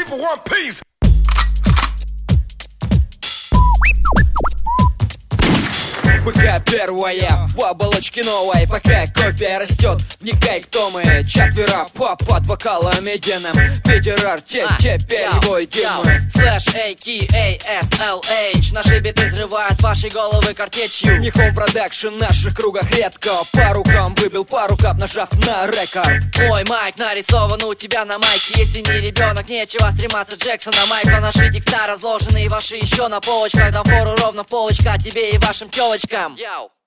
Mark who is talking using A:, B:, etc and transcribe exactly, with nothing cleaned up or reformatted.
A: people want peace.
B: ПК первая, в оболочке новой. Пока копия растет, вникай, кто мы. Четверо по под вокалом единым. Питер Арте, теперь его Димы.
C: Слэш эй кей эй эс эл эйч. Наши биты взрывают ваши головы картечью.
B: Не хоум продакшн в наших кругах редко. По рукам выбил пару кап, нажав на рекорд.
C: Мой майк нарисован у тебя на майке. Если не ребенок, нечего стрематься Джексона Майкла. Наши текста разложены и ваши еще на полочках. Дам фору ровно в полочка тебе и вашим телочкам. Йоу.